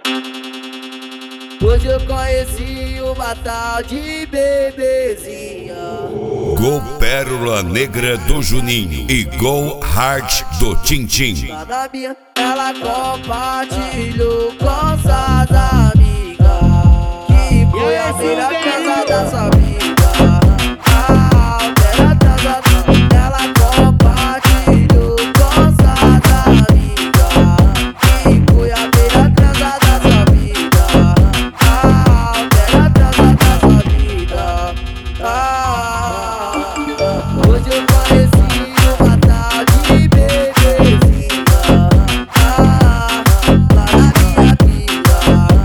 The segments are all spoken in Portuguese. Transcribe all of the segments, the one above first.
Hoje eu conheci uma tal de bebezinha. Gol Pérola Negra do Juninho e Gol Heart do Tintim. Cada minha, ela compartilhou com suas amigas, que foi a primeira casa da sua vida. Ela compartilhou com suas amigas, que foi a primeira casa da sua vida. Hoje eu conheci uma tal de bebezinha lá na minha vida.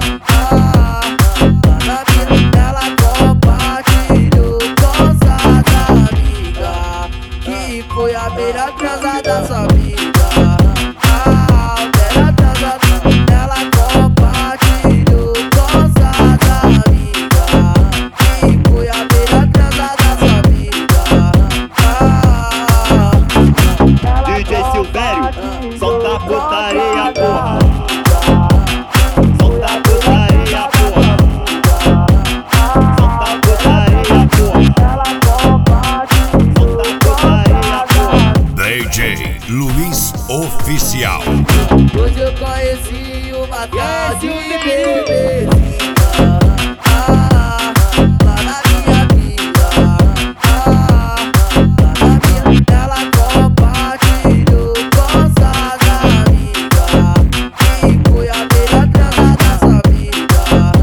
Ela compartilhou com suas amigas, que foi a primeira transa da sua vida. Ela compartilhou com suas amigas, que foi a primeira transa da sua vida. DJ Silvério, solta a putaria, porra. Solta a putaria, porra. Solta a putaria, porra. Solta a putaria, porra. DJ Luiz Oficial. Hoje eu conheci uma tal de bebezinha lá na minha vida. Ela compartilhou com suas amigas, que foi a primeira transa da sua vida.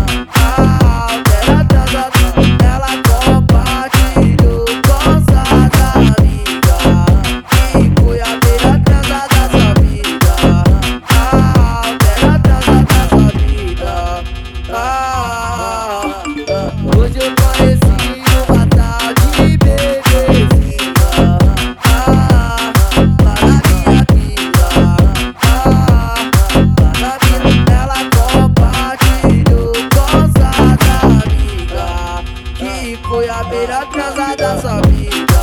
Ela compartilhou com suas amigas, que foi a primeira transa da sua vida. Hoje eu conheci uma tal de bebezinha lá na minha vida. Ela compartilhou com suas amigas, que foi a primeira transa da sua vida.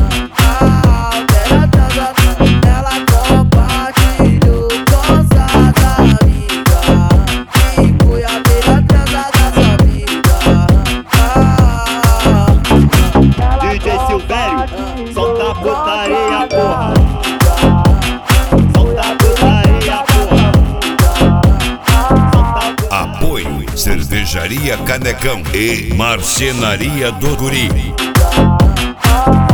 Ela compartilhou com suas amigas, que foi a primeira transa da sua vida. DJ Silvério, solta a putaria, porra. Solta a putaria, porra. Solta a Apoio Cervejaria Canecão e Marcenaria do Guri.